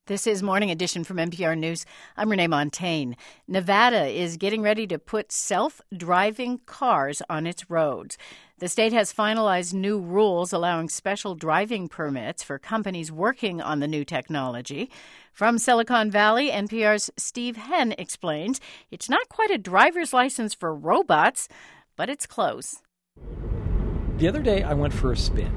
This is Morning Edition from NPR News. I'm Renee Montagne. Nevada is getting ready to put self-driving cars on its roads. The state has finalized new rules allowing special driving permits for companies working on the new technology. From Silicon Valley, NPR's Steve Henn explains it's not quite a driver's license for robots, but it's close. The other day, I went for a spin.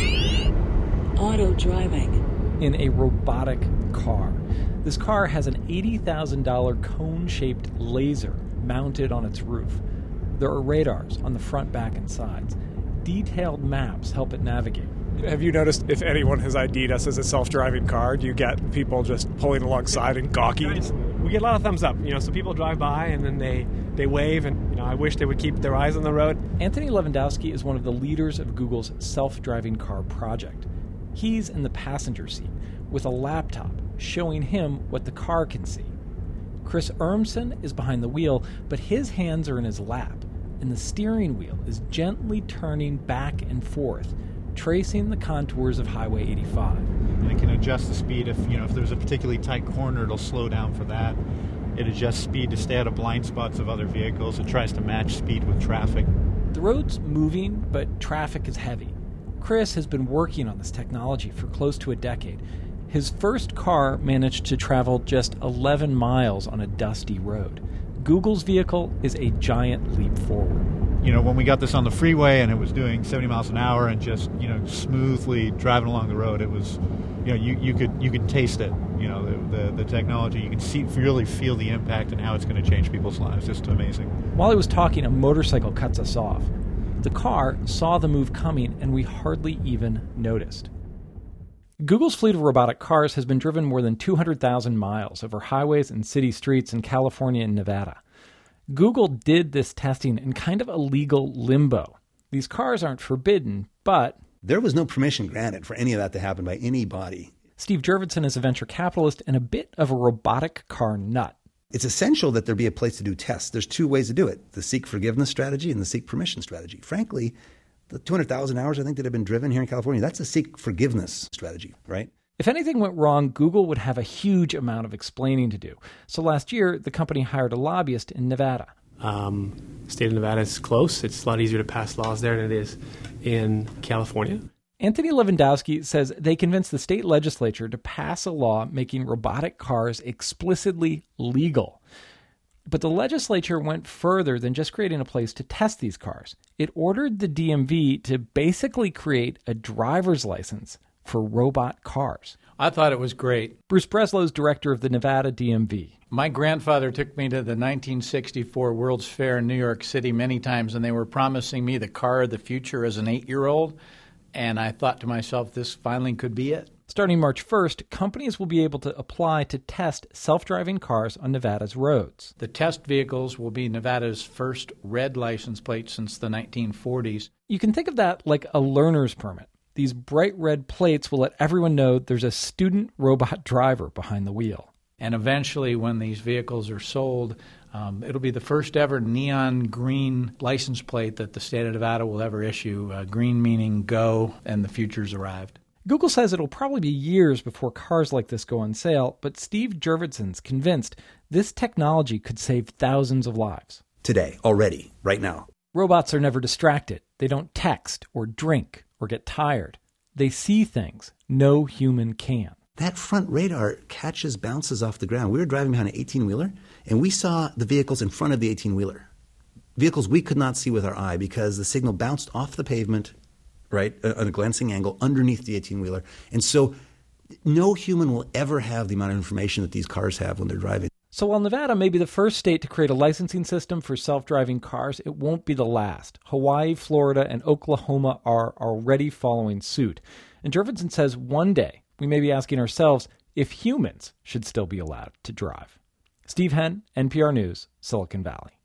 Auto driving. In a robotic car. This car has an $80,000 cone-shaped laser mounted on its roof. There are radars on the front, back, and sides. Detailed maps help it navigate. Have you noticed if anyone has ID'd us as a self-driving car, do you get people just pulling alongside and gawking? We get a lot of thumbs up, so people drive by and then they wave, and I wish they would keep their eyes on the road. Anthony Levandowski is one of the leaders of Google's self-driving car project. He's in the passenger seat with a laptop showing him what the car can see. Chris Urmson is behind the wheel, but his hands are in his lap, and the steering wheel is gently turning back and forth, tracing the contours of Highway 85. And it can adjust the speed if there's a particularly tight corner, it'll slow down for that. It adjusts speed to stay out of blind spots of other vehicles. It tries to match speed with traffic. The road's moving, but traffic is heavy. Chris has been working on this technology for close to a decade. His first car managed to travel just 11 miles on a dusty road. Google's vehicle is a giant leap forward. When we got this on the freeway and it was doing 70 miles an hour and just, smoothly driving along the road, it was, you could taste it. The technology, you can really feel the impact and how it's going to change people's lives. Just amazing. While he was talking, a motorcycle cuts us off. The car saw the move coming, and we hardly even noticed. Google's fleet of robotic cars has been driven more than 200,000 miles over highways and city streets in California and Nevada. Google did this testing in kind of a legal limbo. These cars aren't forbidden, but there was no permission granted for any of that to happen by anybody. Steve Jurvetson is a venture capitalist and a bit of a robotic car nut. It's essential that there be a place to do tests. There's two ways to do it, the seek forgiveness strategy and the seek permission strategy. Frankly, the 200,000 hours I think that have been driven here in California, that's a seek forgiveness strategy, right? If anything went wrong, Google would have a huge amount of explaining to do. So last year, the company hired a lobbyist in Nevada. State of Nevada is close. It's a lot easier to pass laws there than it is in California. Anthony Levandowski says they convinced the state legislature to pass a law making robotic cars explicitly legal. But the legislature went further than just creating a place to test these cars. It ordered the DMV to basically create a driver's license for robot cars. I thought it was great. Bruce Breslow is director of the Nevada DMV. My grandfather took me to the 1964 World's Fair in New York City many times, and they were promising me the car of the future as an 8-year-old. And I thought to myself, this finally could be it. Starting March 1st, companies will be able to apply to test self-driving cars on Nevada's roads. The test vehicles will be Nevada's first red license plate since the 1940s. You can think of that like a learner's permit. These bright red plates will let everyone know there's a student robot driver behind the wheel. And eventually, when these vehicles are sold, it'll be the first ever neon green license plate that the state of Nevada will ever issue. Green meaning go, and the future's arrived. Google says it'll probably be years before cars like this go on sale, but Steve Jurvetson's convinced this technology could save thousands of lives. Today, already, right now. Robots are never distracted. They don't text or drink or get tired. They see things no human can. That front radar catches bounces off the ground. We were driving behind an 18-wheeler, and we saw the vehicles in front of the 18-wheeler. Vehicles we could not see with our eye because the signal bounced off the pavement, right, at a glancing angle underneath the 18-wheeler. And so no human will ever have the amount of information that these cars have when they're driving. So while Nevada may be the first state to create a licensing system for self-driving cars, it won't be the last. Hawaii, Florida, and Oklahoma are already following suit. And Jurvetson says one day we may be asking ourselves if humans should still be allowed to drive. Steve Henn, NPR News, Silicon Valley.